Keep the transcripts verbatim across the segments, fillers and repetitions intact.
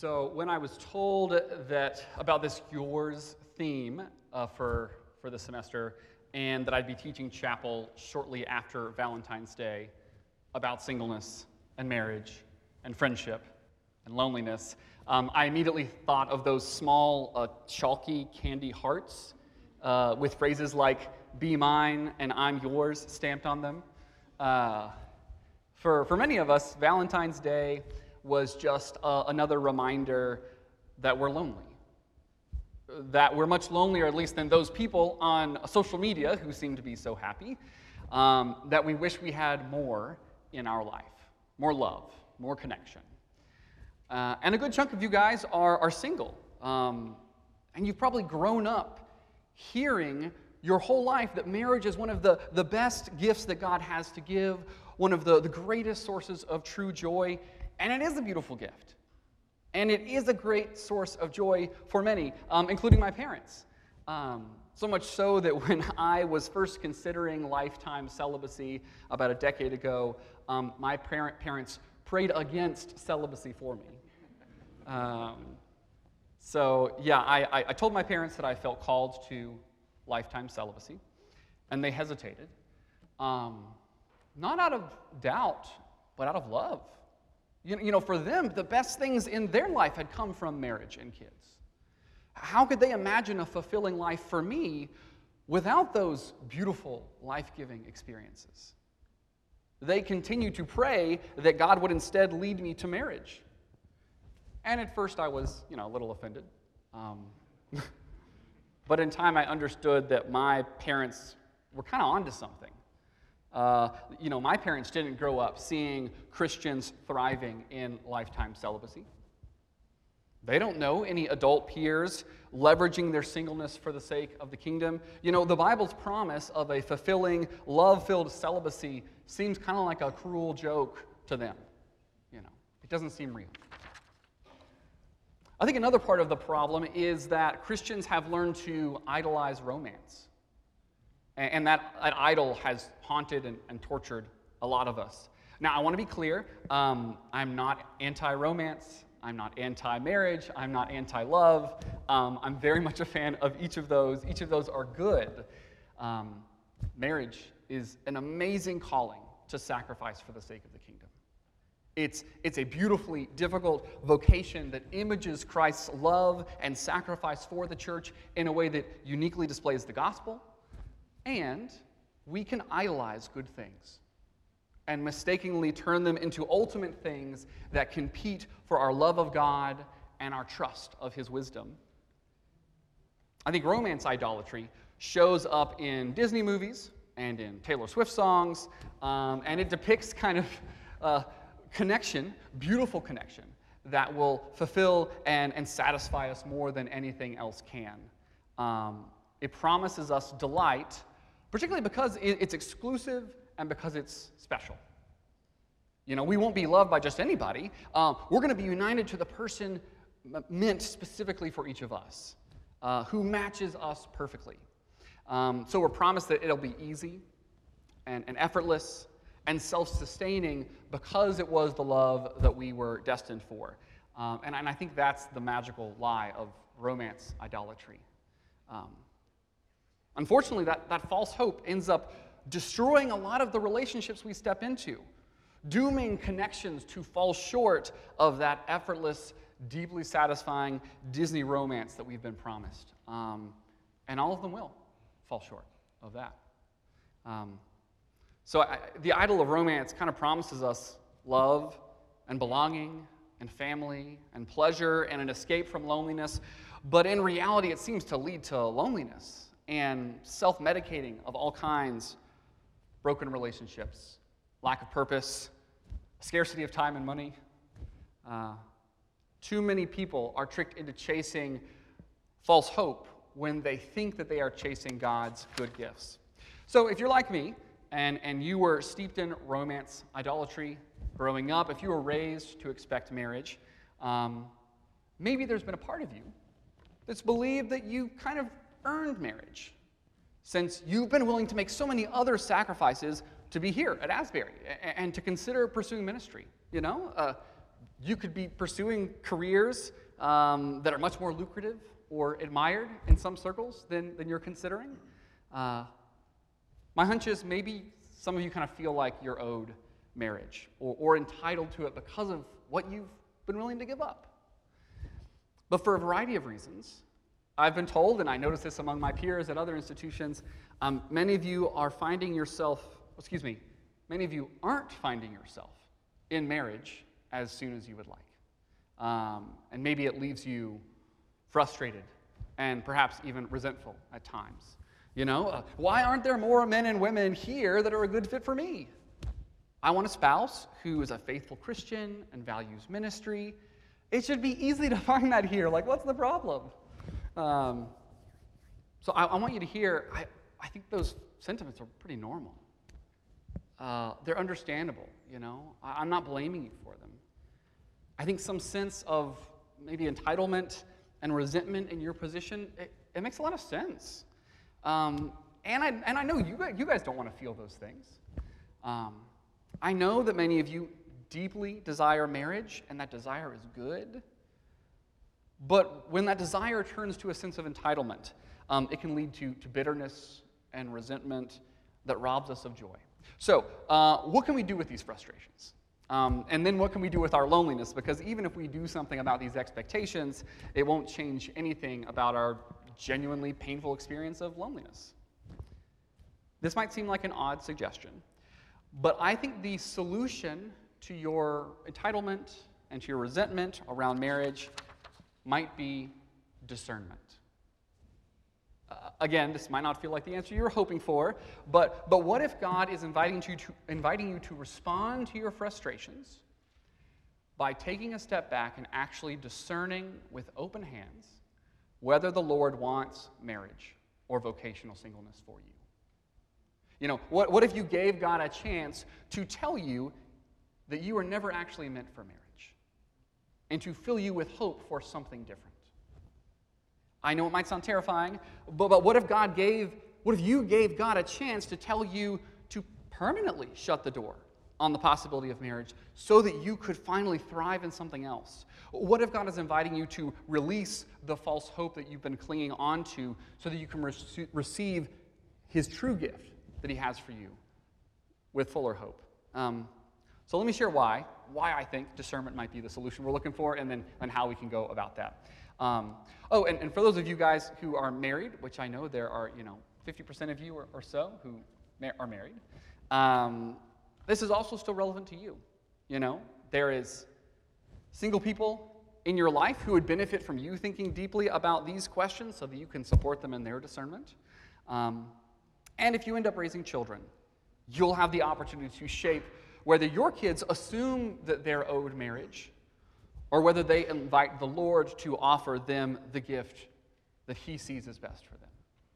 So when I was told that about this Yours theme uh, for, for the semester, and that I'd be teaching chapel shortly after Valentine's Day about singleness and marriage and friendship and loneliness, um, I immediately thought of those small uh, chalky candy hearts uh, with phrases like, "Be mine and I'm yours" stamped on them. Uh, for, for many of us, Valentine's Day was just uh, another reminder that we're lonely. That we're much lonelier, at least, than those people on social media who seem to be so happy, um, that we wish we had more in our life. More love, more connection. Uh, and a good chunk of you guys are, are single. Um, and you've probably grown up hearing your whole life that marriage is one of the, the best gifts that God has to give, one of the, the greatest sources of true joy. And it is a beautiful gift. And it is a great source of joy for many, um, including my parents. Um, so much so that when I was first considering lifetime celibacy about a decade ago, um, my parent, parents prayed against celibacy for me. Um, so yeah, I, I, I told my parents that I felt called to lifetime celibacy, and they hesitated. Um, not out of doubt, but out of love. You, you know, for them, the best things in their life had come from marriage and kids. How could they imagine a fulfilling life for me without those beautiful, life-giving experiences? They continue to pray that God would instead lead me to marriage. And at first I was, you know, a little offended. Um, but in time I understood that my parents were kind of onto something. Uh, you know, my parents didn't grow up seeing Christians thriving in lifetime celibacy. They don't know any adult peers leveraging their singleness for the sake of the kingdom. You know, the Bible's promise of a fulfilling, love-filled celibacy seems kind of like a cruel joke to them. You know, it doesn't seem real. I think another part of the problem is that Christians have learned to idolize romance. And that, that idol has haunted and, and tortured a lot of us. Now, I want to be clear. Um, I'm not anti-romance. I'm not anti-marriage. I'm not anti-love. Um, I'm very much a fan of each of those. Each of those are good. Um, marriage is an amazing calling to sacrifice for the sake of the kingdom. It's, it's a beautifully difficult vocation that images Christ's love and sacrifice for the church in a way that uniquely displays the gospel. And we can idolize good things and mistakenly turn them into ultimate things that compete for our love of God and our trust of His wisdom. I think romance idolatry shows up in Disney movies and in Taylor Swift songs, um, and it depicts kind of uh, connection, beautiful connection, that will fulfill and, and satisfy us more than anything else can. Um, it promises us delight, particularly because it's exclusive and because it's special. You know, we won't be loved by just anybody. Um, we're going to be united to the person meant specifically for each of us, uh, who matches us perfectly. Um, so we're promised that it'll be easy and, and effortless and self-sustaining because it was the love that we were destined for. Um, and, and I think that's the magical lie of romance idolatry. Um, Unfortunately, that, that false hope ends up destroying a lot of the relationships we step into, dooming connections to fall short of that effortless, deeply satisfying Disney romance that we've been promised. Um, and all of them will fall short of that. Um, so I, the idol of romance kind of promises us love and belonging and family and pleasure and an escape from loneliness, but in reality it seems to lead to loneliness and self-medicating of all kinds, broken relationships, lack of purpose, scarcity of time and money. Uh, too many people are tricked into chasing false hope when they think that they are chasing God's good gifts. So if you're like me, and, and you were steeped in romance idolatry growing up, if you were raised to expect marriage, um, maybe there's been a part of you that's believed that you kind of earned marriage, since you've been willing to make so many other sacrifices to be here at Asbury and to consider pursuing ministry. You know, uh, You could be pursuing careers um, that are much more lucrative or admired in some circles than, than you're considering. Uh, my hunch is maybe some of you kind of feel like you're owed marriage or, or entitled to it because of what you've been willing to give up. But for a variety of reasons, I've been told, and I notice this among my peers at other institutions, um, many of you are finding yourself, excuse me, many of you aren't finding yourself in marriage as soon as you would like. Um, and maybe it leaves you frustrated and perhaps even resentful at times. You know, uh, why aren't there more men and women here that are a good fit for me? I want a spouse who is a faithful Christian and values ministry. It should be easy to find that here. Like, what's the problem? Um, so I, I want you to hear, I, I think those sentiments are pretty normal. Uh, they're understandable, you know. I, I'm not blaming you for them. I think some sense of maybe entitlement and resentment in your position, it, it makes a lot of sense. Um, and, I, and I know you guys, you guys don't want to feel those things. Um, I know that many of you deeply desire marriage, and that desire is good. But when that desire turns to a sense of entitlement, um, it can lead to, to bitterness and resentment that robs us of joy. So, uh, what can we do with these frustrations? Um, and then what can we do with our loneliness? Because even if we do something about these expectations, it won't change anything about our genuinely painful experience of loneliness. This might seem like an odd suggestion, but I think the solution to your entitlement and to your resentment around marriage might be discernment. Uh, again, this might not feel like the answer you were hoping for, but, but what if God is inviting you, to, inviting you to respond to your frustrations by taking a step back and actually discerning with open hands whether the Lord wants marriage or vocational singleness for you? You know, what, what if you gave God a chance to tell you that you were never actually meant for marriage and to fill you with hope for something different? I know it might sound terrifying, but, but what if God gave, what if you gave God a chance to tell you to permanently shut the door on the possibility of marriage so that you could finally thrive in something else? What if God is inviting you to release the false hope that you've been clinging on to so that you can re- receive his true gift that he has for you with fuller hope? Um, so let me share why, why I think discernment might be the solution we're looking for, and then and how we can go about that. Um, oh, and, and for those of you guys who are married, which I know there are, you know, fifty percent of you or, or so who ma- are married, um, this is also still relevant to you. You know, there is single people in your life who would benefit from you thinking deeply about these questions so that you can support them in their discernment. Um, and if you end up raising children, you'll have the opportunity to shape whether your kids assume that they're owed marriage or whether they invite the Lord to offer them the gift that he sees as best for them.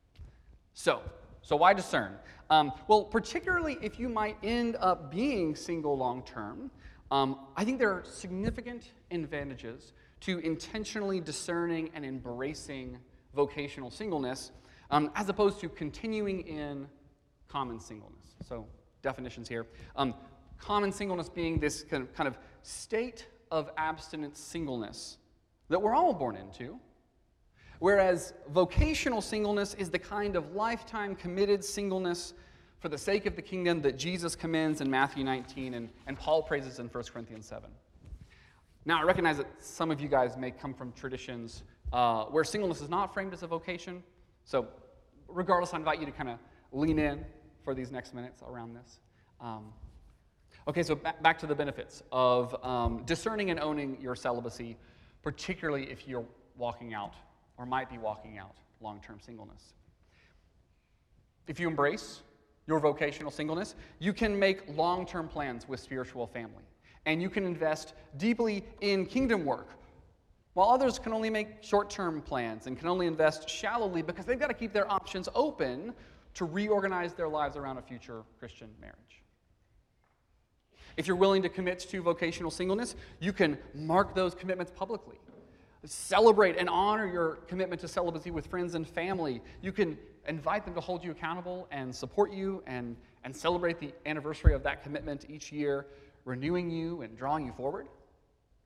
So, so why discern? Um, well, particularly if you might end up being single long-term, um, I think there are significant advantages to intentionally discerning and embracing vocational singleness um, as opposed to continuing in common singleness. So, definitions here. Um, common singleness being this kind of, kind of state of abstinent singleness that we're all born into, whereas vocational singleness is the kind of lifetime committed singleness for the sake of the kingdom that Jesus commends in Matthew nineteen and, and Paul praises in First Corinthians seven. Now, I recognize that some of you guys may come from traditions uh, where singleness is not framed as a vocation, so regardless, I invite you to kind of lean in for these next minutes around this. Um, Okay, so back, back to the benefits of um, discerning and owning your celibacy, particularly if you're walking out or might be walking out long-term singleness. If you embrace your vocational singleness, you can make long-term plans with spiritual family, and you can invest deeply in kingdom work, while others can only make short-term plans and can only invest shallowly because they've got to keep their options open to reorganize their lives around a future Christian marriage. If you're willing to commit to vocational singleness, you can mark those commitments publicly. Celebrate and honor your commitment to celibacy with friends and family. You can invite them to hold you accountable and support you and, and celebrate the anniversary of that commitment each year, renewing you and drawing you forward.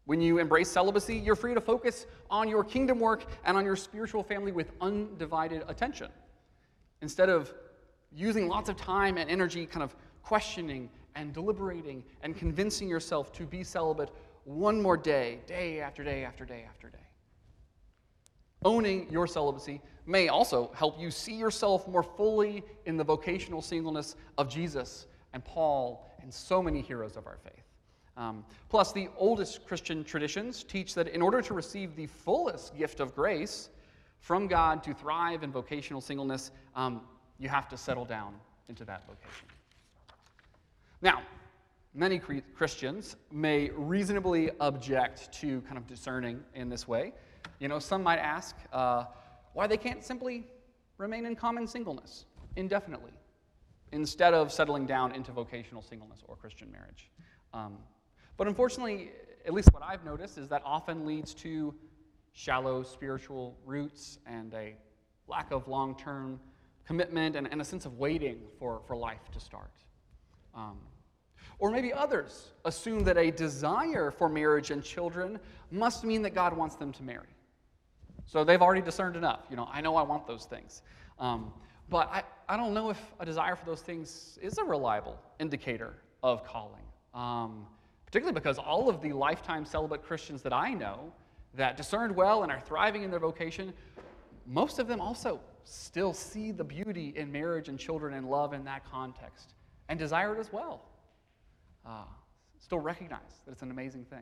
When you embrace celibacy, you're free to focus on your kingdom work and on your spiritual family with undivided attention. Instead of using lots of time and energy kind of questioning and deliberating and convincing yourself to be celibate one more day, day after day after day after day. Owning your celibacy may also help you see yourself more fully in the vocational singleness of Jesus and Paul and so many heroes of our faith. Um, plus, the oldest Christian traditions teach that in order to receive the fullest gift of grace from God to thrive in vocational singleness, um, you have to settle down into that vocation. Now, many Christians may reasonably object to kind of discerning in this way. You know, some might ask uh, why they can't simply remain in common singleness indefinitely instead of settling down into vocational singleness or Christian marriage. Um, but unfortunately, at least what I've noticed is that often leads to shallow spiritual roots and a lack of long-term commitment and, and a sense of waiting for, for life to start. Um, or maybe others assume that a desire for marriage and children must mean that God wants them to marry. So they've already discerned enough. You know, I know I want those things. Um, but I, I don't know if a desire for those things is a reliable indicator of calling. Um, particularly because all of the lifetime celibate Christians that I know that discerned well and are thriving in their vocation, most of them also still see the beauty in marriage and children and love in that context and desire it as well. Uh, still recognize that it's an amazing thing.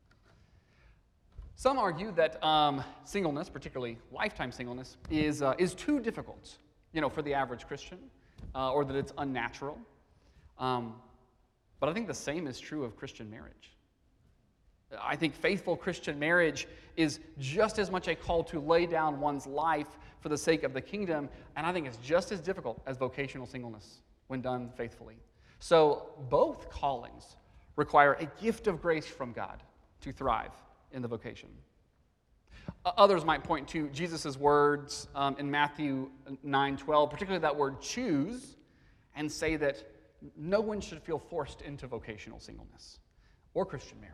Some argue that um, singleness, particularly lifetime singleness, is, uh, is too difficult, you know, for the average Christian, uh, or that it's unnatural. Um, but I think the same is true of Christian marriage. I think faithful Christian marriage is just as much a call to lay down one's life for the sake of the kingdom, and I think it's just as difficult as vocational singleness when done faithfully. So both callings require a gift of grace from God to thrive in the vocation. Others might point to Jesus' words um, in Matthew nine twelve, particularly that word choose, and say that no one should feel forced into vocational singleness or Christian marriage.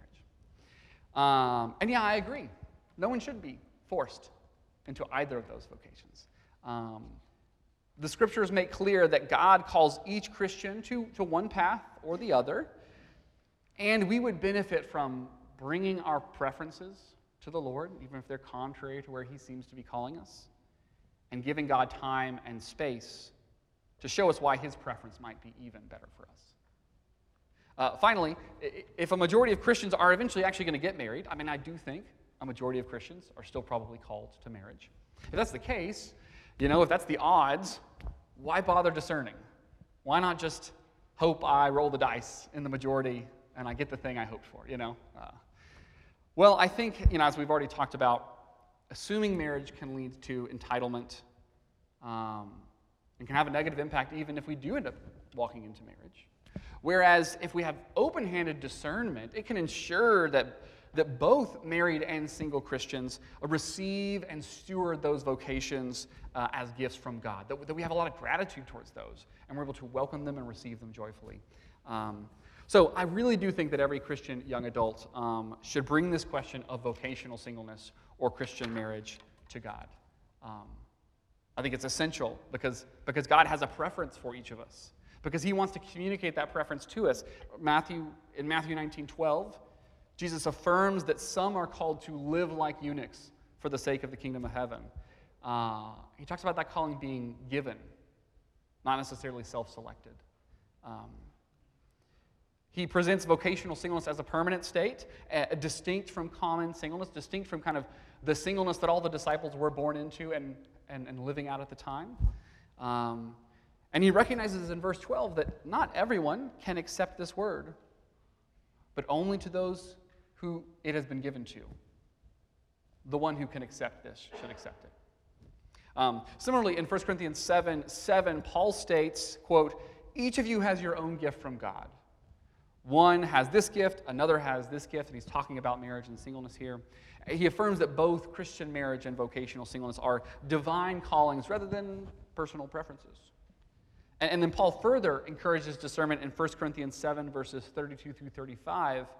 Um, and yeah, I agree. No one should be forced into either of those vocations. Um, the scriptures make clear that God calls each Christian to, to one path or the other, and we would benefit from bringing our preferences to the Lord, even if they're contrary to where He seems to be calling us, and giving God time and space to show us why His preference might be even better for us. Uh, finally, if a majority of Christians are eventually actually going to get married, I mean, I do think a majority of Christians are still probably called to marriage. If that's the case, you know, if that's the odds, why bother discerning? Why not just hope I roll the dice in the majority and I get the thing I hoped for, you know? Uh, well, I think, you know, as we've already talked about, assuming marriage can lead to entitlement um, and can have a negative impact even if we do end up walking into marriage. Whereas if we have open-handed discernment, it can ensure that, that both married and single Christians receive and steward those vocations uh, as gifts from God, that, that we have a lot of gratitude towards those, and we're able to welcome them and receive them joyfully. Um, so I really do think that every Christian young adult um, should bring this question of vocational singleness or Christian marriage to God. Um, I think it's essential because, because God has a preference for each of us, because He wants to communicate that preference to us. Matthew, in Matthew nineteen twelve, Jesus affirms that some are called to live like eunuchs for the sake of the kingdom of heaven. Uh, he talks about that calling being given, not necessarily self-selected. Um, he presents vocational singleness as a permanent state, uh, distinct from common singleness, distinct from kind of the singleness that all the disciples were born into and, and, and living out at the time. Um, and he recognizes in verse twelve that not everyone can accept this word, but only to those who it has been given to. The one who can accept this should accept it. Um, similarly, in First Corinthians seven seven, Paul states, quote, each of you has your own gift from God. One has this gift, another has this gift, and he's talking about marriage and singleness here. He affirms that both Christian marriage and vocational singleness are divine callings rather than personal preferences. And, and then Paul further encourages discernment in First Corinthians seven, verses thirty-two through thirty-five,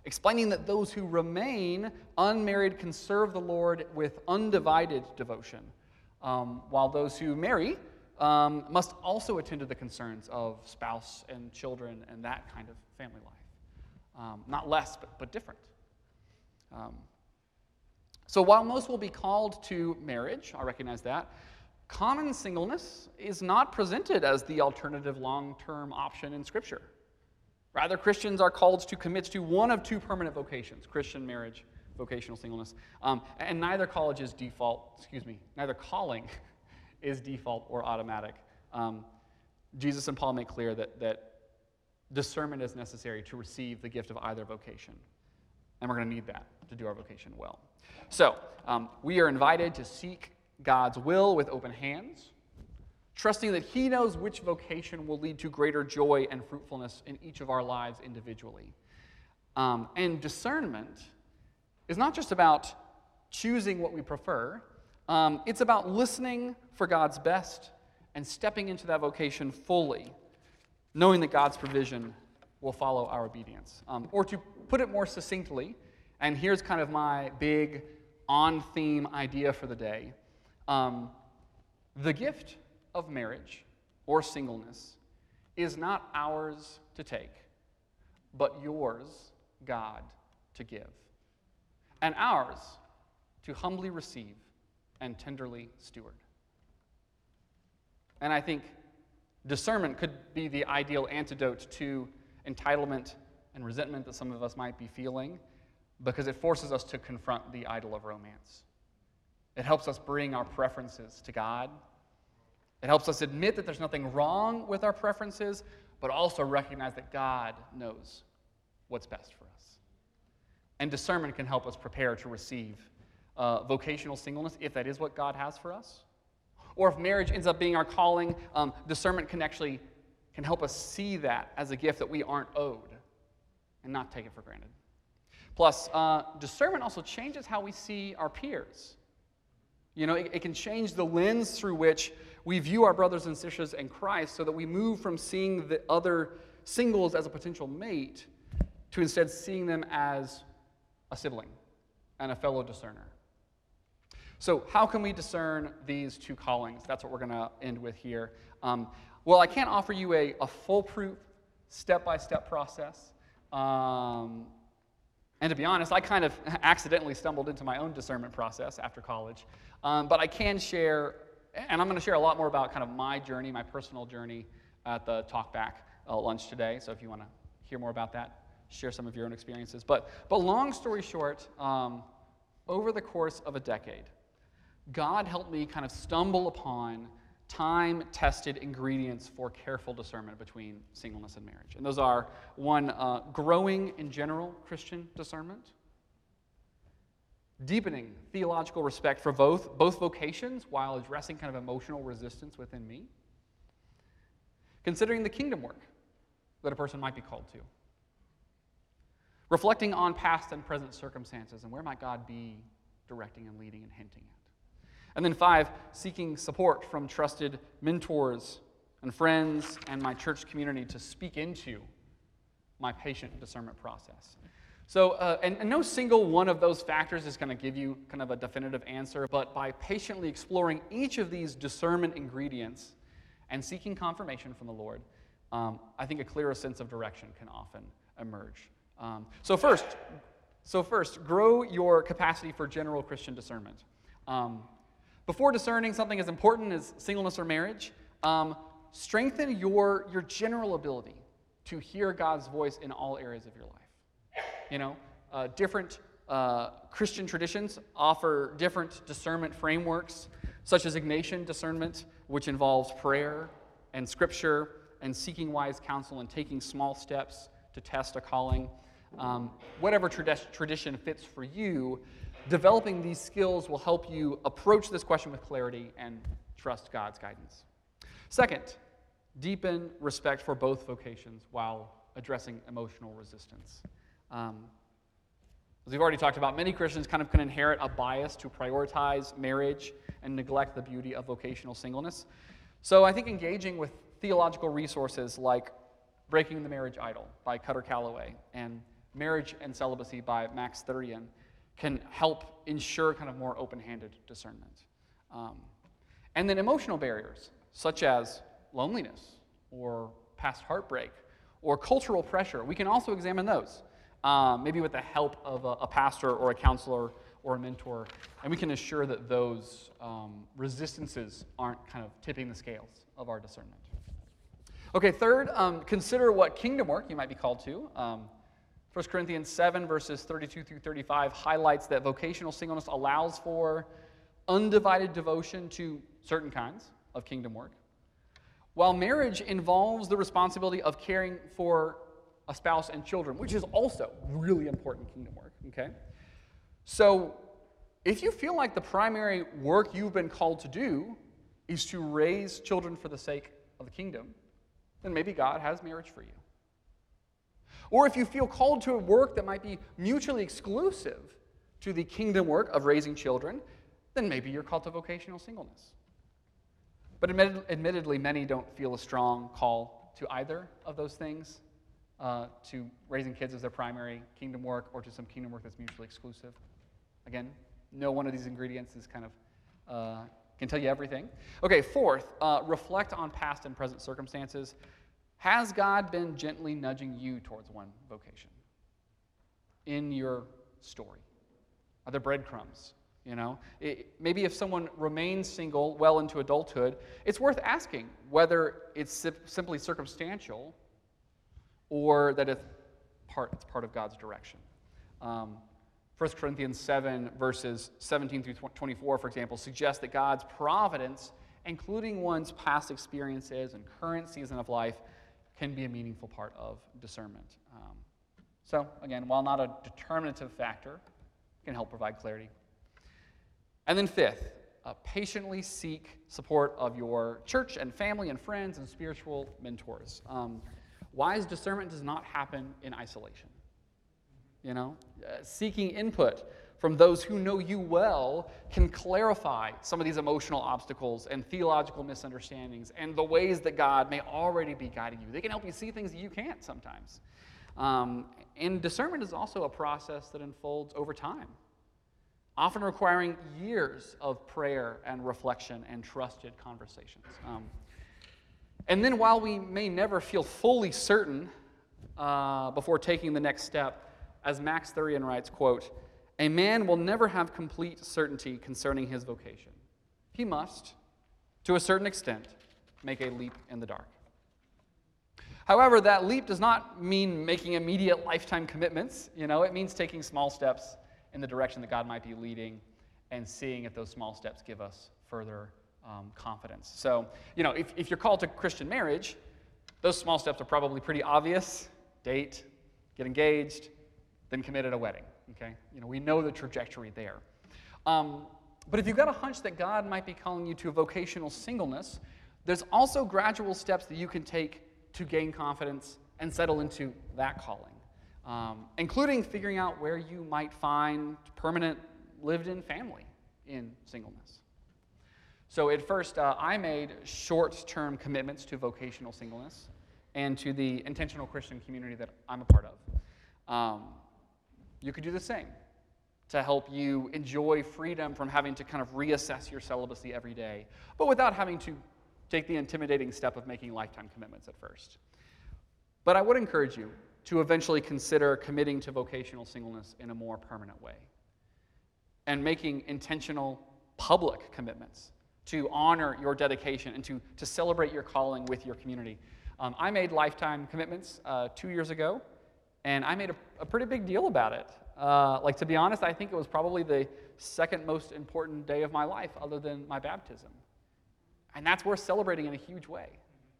explaining that those who remain unmarried can serve the Lord with undivided devotion, um, while those who marry um, must also attend to the concerns of spouse and children and that kind of family life. Um, not less, but, but different. Um, so while most will be called to marriage, I recognize that, common singleness is not presented as the alternative long-term option in Scripture. Rather, Christians are called to commit to one of two permanent vocations: Christian marriage, vocational singleness. Um, and neither college is default, excuse me, neither calling is default or automatic. Um, Jesus and Paul make clear that, that discernment is necessary to receive the gift of either vocation. And we're going to need that to do our vocation well. So, um, we are invited to seek God's will with open hands, trusting that He knows which vocation will lead to greater joy and fruitfulness in each of our lives individually. Um, and discernment is not just about choosing what we prefer, um, it's about listening for God's best and stepping into that vocation fully, knowing that God's provision will follow our obedience. Um, or to put it more succinctly, and here's kind of my big on-theme idea for the day, um, the gift of marriage or singleness is not ours to take, but yours, God, to give, and ours to humbly receive and tenderly steward. And I think discernment could be the ideal antidote to entitlement and resentment that some of us might be feeling, because it forces us to confront the idol of romance. It helps us bring our preferences to God. It helps us admit that there's nothing wrong with our preferences, but also recognize that God knows what's best for us. And discernment can help us prepare to receive uh, vocational singleness, if that is what God has for us. Or if marriage ends up being our calling, um, discernment can actually can help us see that as a gift that we aren't owed and not take it for granted. Plus, uh, discernment also changes how we see our peers. You know, it, it can change the lens through which we view our brothers and sisters in Christ, so that we move from seeing the other singles as a potential mate to instead seeing them as a sibling and a fellow discerner. So how can we discern these two callings? That's what we're going to end with here. Um, well, I can't offer you a, a foolproof, step-by-step process. Um, and to be honest, I kind of accidentally stumbled into my own discernment process after college. Um, but I can share, and I'm going to share a lot more about kind of my journey, my personal journey at the Talkback uh, lunch today. So if you want to hear more about that, share some of your own experiences. But, but long story short, um, over the course of a decade, God helped me kind of stumble upon time-tested ingredients for careful discernment between singleness and marriage. And those are, one, uh, growing in general Christian discernment, deepening theological respect for both, both vocations while addressing kind of emotional resistance within me, considering the kingdom work that a person might be called to, reflecting on past and present circumstances and where might God be directing and leading and hinting at. And then five, seeking support from trusted mentors and friends and my church community to speak into my patient discernment process. So, uh, and, and no single one of those factors is going to give you kind of a definitive answer, but by patiently exploring each of these discernment ingredients and seeking confirmation from the Lord, um, I think a clearer sense of direction can often emerge. Um, so first, so first, grow your capacity for general Christian discernment. Um, Before discerning something as important as singleness or marriage, um, strengthen your, your general ability to hear God's voice in all areas of your life. You know, uh, different uh, Christian traditions offer different discernment frameworks, such as Ignatian discernment, which involves prayer and scripture and seeking wise counsel and taking small steps to test a calling. Um, whatever trad- tradition fits for you, developing these skills will help you approach this question with clarity and trust God's guidance. Second, deepen respect for both vocations while addressing emotional resistance. Um, as we've already talked about, many Christians kind of can inherit a bias to prioritize marriage and neglect the beauty of vocational singleness. So I think engaging with theological resources like Breaking the Marriage Idol by Cutter Calloway and Marriage and Celibacy by Max Thurian can help ensure kind of more open-handed discernment. Um, and then emotional barriers, such as loneliness or past heartbreak or cultural pressure. We can also examine those, um, maybe with the help of a, a pastor or a counselor or a mentor, and we can assure that those um, resistances aren't kind of tipping the scales of our discernment. Okay, third, um, consider what kingdom work you might be called to. Um, First Corinthians seven, verses thirty-two through thirty-five highlights that vocational singleness allows for undivided devotion to certain kinds of kingdom work, while marriage involves the responsibility of caring for a spouse and children, which is also really important kingdom work, okay? So if you feel like the primary work you've been called to do is to raise children for the sake of the kingdom, then maybe God has marriage for you. Or if you feel called to a work that might be mutually exclusive to the kingdom work of raising children, then maybe you're called to vocational singleness. But admitted, admittedly, many don't feel a strong call to either of those things, uh, to raising kids as their primary kingdom work or to some kingdom work that's mutually exclusive. Again, no one of these ingredients is kind of uh, can tell you everything. Okay, fourth, uh, reflect on past and present circumstances. Has God been gently nudging you towards one vocation in your story? Are there breadcrumbs? You know, it, maybe if someone remains single well into adulthood, it's worth asking whether it's si- simply circumstantial or that it's part, it's part of God's direction. Um, First Corinthians seven, verses seventeen through twenty-four, for example, suggests that God's providence, including one's past experiences and current season of life, can be a meaningful part of discernment. Um, so, again, while not a determinative factor, it can help provide clarity. And then fifth, uh, patiently seek support of your church and family and friends and spiritual mentors. Um, wise discernment does not happen in isolation. You know, uh, seeking input from those who know you well can clarify some of these emotional obstacles and theological misunderstandings and the ways that God may already be guiding you. They can help you see things that you can't sometimes. Um, and discernment is also a process that unfolds over time, often requiring years of prayer and reflection and trusted conversations. Um, and then while we may never feel fully certain uh, before taking the next step, as Max Thurian writes, quote, "A man will never have complete certainty concerning his vocation. He must, to a certain extent, make a leap in the dark." However, that leap does not mean making immediate lifetime commitments. You know, it means taking small steps in the direction that God might be leading and seeing if those small steps give us further um, confidence. So, you know, if, if you're called to Christian marriage, those small steps are probably pretty obvious. Date, get engaged, then commit at a wedding, okay? You know, we know the trajectory there. Um, but if you've got a hunch that God might be calling you to a vocational singleness, there's also gradual steps that you can take to gain confidence and settle into that calling, um, including figuring out where you might find permanent lived-in family in singleness. So at first, uh, I made short-term commitments to vocational singleness and to the intentional Christian community that I'm a part of. Um, You could do the same to help you enjoy freedom from having to kind of reassess your celibacy every day, but without having to take the intimidating step of making lifetime commitments at first. But I would encourage you to eventually consider committing to vocational singleness in a more permanent way and making intentional public commitments to honor your dedication and to, to celebrate your calling with your community. Um, I made lifetime commitments uh, two years ago, and I made a, a pretty big deal about it. Uh, like, to be honest, I think it was probably the second most important day of my life other than my baptism. And that's worth celebrating in a huge way.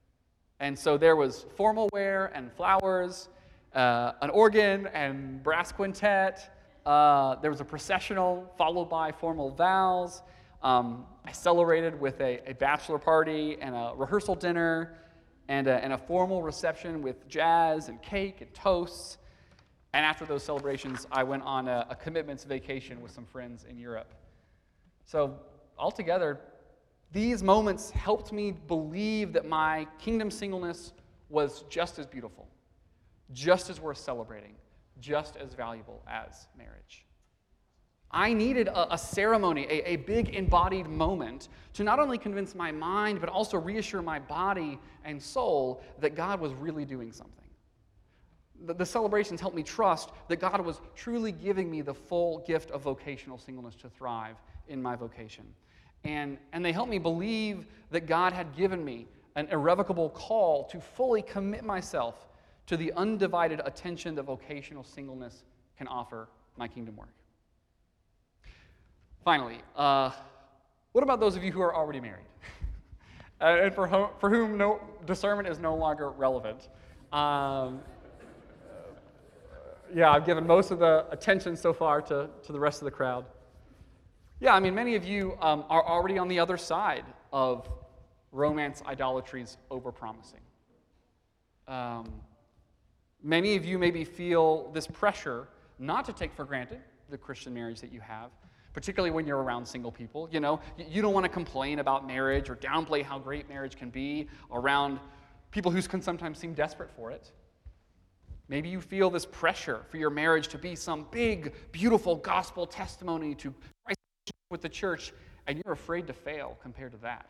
And so there was formal wear and flowers, uh, an organ and brass quintet. Uh, there was a processional followed by formal vows. Um, I celebrated with a, a bachelor party and a rehearsal dinner and a, and a formal reception with jazz and cake and toasts. And after those celebrations, I went on a, a commitments vacation with some friends in Europe. So altogether, these moments helped me believe that my kingdom singleness was just as beautiful, just as worth celebrating, just as valuable as marriage. I needed a, a ceremony, a, a big embodied moment to not only convince my mind, but also reassure my body and soul that God was really doing something. The, the celebrations helped me trust that God was truly giving me the full gift of vocational singleness to thrive in my vocation. And, and they helped me believe that God had given me an irrevocable call to fully commit myself to the undivided attention that vocational singleness can offer my kingdom work. Finally, uh, what about those of you who are already married? uh, and for, ho- for whom no discernment is no longer relevant? Um, yeah, I've given most of the attention so far to, to the rest of the crowd. Yeah, I mean, many of you um, are already on the other side of romance idolatry's overpromising. Um, many of you maybe feel this pressure not to take for granted the Christian marriage that you have, particularly when you're around single people. You know, you don't want to complain about marriage or downplay how great marriage can be around people who can sometimes seem desperate for it. Maybe you feel this pressure for your marriage to be some big, beautiful gospel testimony to Christ with the church, and you're afraid to fail compared to that.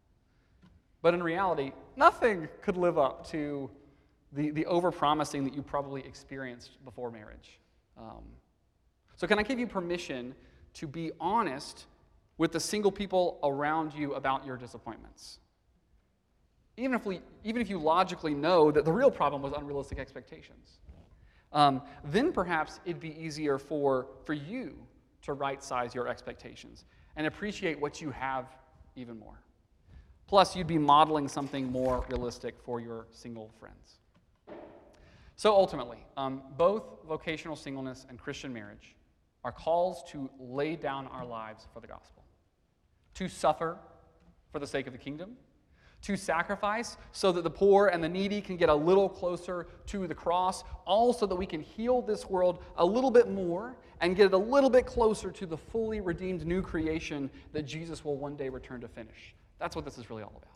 But in reality, nothing could live up to the, the overpromising that you probably experienced before marriage. Um, so can I give you permission to be honest with the single people around you about your disappointments? Even if, we, even if you logically know that the real problem was unrealistic expectations. Um, then perhaps it'd be easier for, for you to right-size your expectations and appreciate what you have even more. Plus, you'd be modeling something more realistic for your single friends. So ultimately, um, both vocational singleness and Christian marriage are calls to lay down our lives for the gospel, to suffer for the sake of the kingdom, to sacrifice so that the poor and the needy can get a little closer to the cross, all so that we can heal this world a little bit more and get it a little bit closer to the fully redeemed new creation that Jesus will one day return to finish. That's what this is really all about.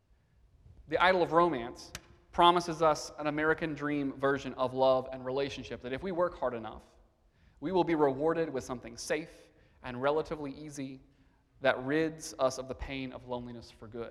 The idol of romance promises us an American dream version of love and relationship that if we work hard enough, we will be rewarded with something safe and relatively easy that rids us of the pain of loneliness for good.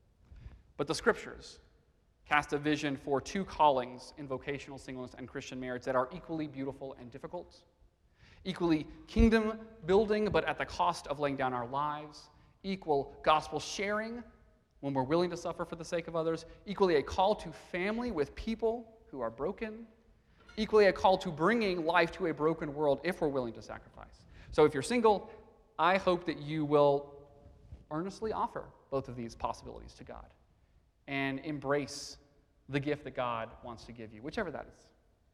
But the scriptures cast a vision for two callings in vocational singleness and Christian marriage that are equally beautiful and difficult, equally kingdom building, but at the cost of laying down our lives, equal gospel sharing when we're willing to suffer for the sake of others, equally a call to family with people who are broken, equally a call to bringing life to a broken world if we're willing to sacrifice. So if you're single, I hope that you will earnestly offer both of these possibilities to God and embrace the gift that God wants to give you, whichever that is.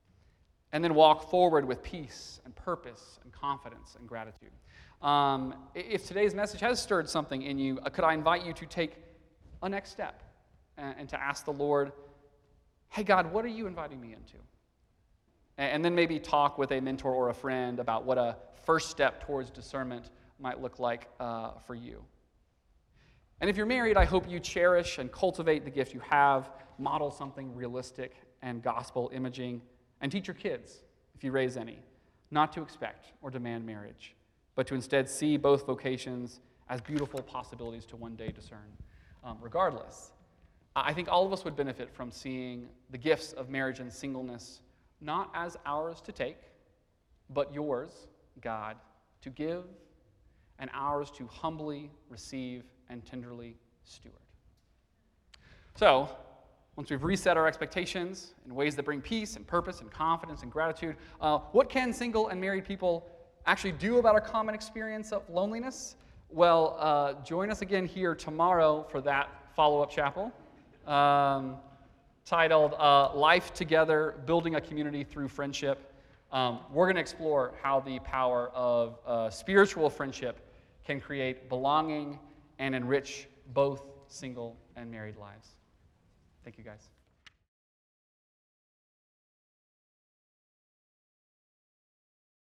And then walk forward with peace and purpose and confidence and gratitude. Um, if today's message has stirred something in you, uh, could I invite you to take a next step and, and to ask the Lord, hey, God, what are you inviting me into? And, and then maybe talk with a mentor or a friend about what a first step towards discernment might look like uh, for you. And if you're married, I hope you cherish and cultivate the gift you have, model something realistic and gospel imaging, and teach your kids, if you raise any, not to expect or demand marriage, but to instead see both vocations as beautiful possibilities to one day discern. Um, regardless, I think all of us would benefit from seeing the gifts of marriage and singleness not as ours to take, but yours, God, to give, and ours to humbly receive and tenderly steward. So, once we've reset our expectations in ways that bring peace and purpose and confidence and gratitude, uh, what can single and married people actually do about our common experience of loneliness? Well, uh, join us again here tomorrow for that follow-up chapel um, titled uh, Life Together, Building a Community Through Friendship. Um, we're going to explore how the power of uh, spiritual friendship can create belonging and enrich both single and married lives. Thank you, guys.